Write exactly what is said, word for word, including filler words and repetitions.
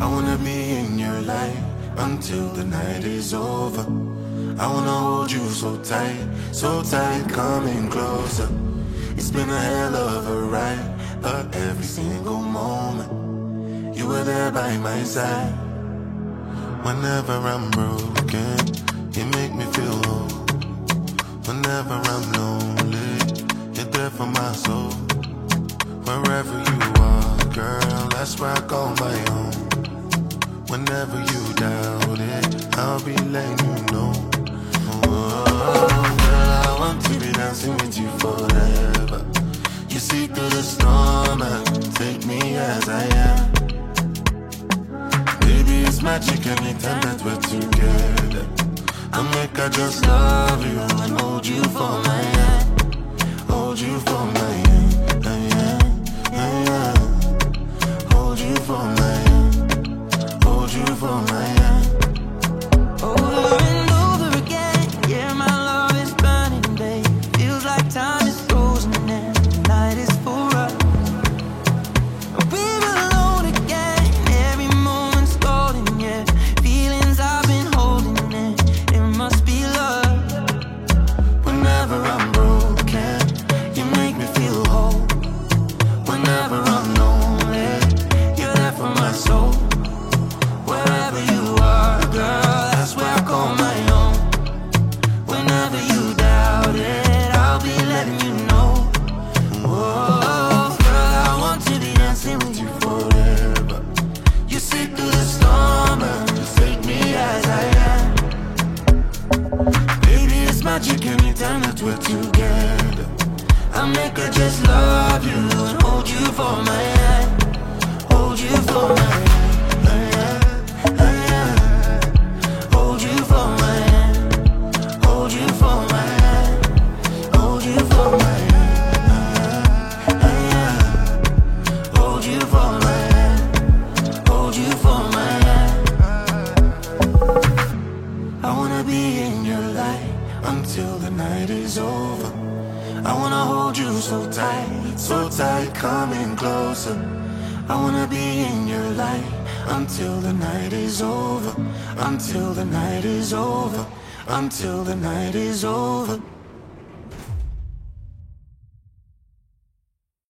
I wanna be in your life until the night is over. I wanna hold you so tight, so tight, coming closer. It's been a hell of a ride, but every single moment you were there by my side. Whenever I'm broken, you make me feel whole. Whenever I'm lonely, you're there for my soul. Wherever you are, girl, that's where I call my own. Whenever you doubt it, I'll be letting you know. Oh, girl, I want to be dancing with you forever. You see through the storm and take me as I am. Baby, it's magic anytime that we're together. I'll make I just love you and hold you for my hand. Hold you for my hand, hand, hand. Hold you for my hand. Hold you for my hand. Over and over again, yeah, my love is burning, babe. Feels like time is frozen and the night is for us. We're alone again, every moment's golden, yeah. Feelings I've been holding in, it must be love. Whenever I'm broken, you make me feel whole. Whenever I'm lonely, you're there for my soul. Wherever you are, girl, that's where I call my own. Whenever you doubt it, I'll be letting you know. Oh, girl, I want to be dancing with you forever. You see through the storm and just take me as I am. Baby, it's magic anytime that we're together. I make her just love you and hold you for my hand. Hold you for my hand. Hold you for my hand. Hold you for my hand. Hold you for my hand. Hold you for my hand. Hold you for my hand. I wanna be in your light until the night is over. I wanna hold you so tight, so tight, coming closer. I wanna be in your light until the night is over. Until the night is over. Until the night is over.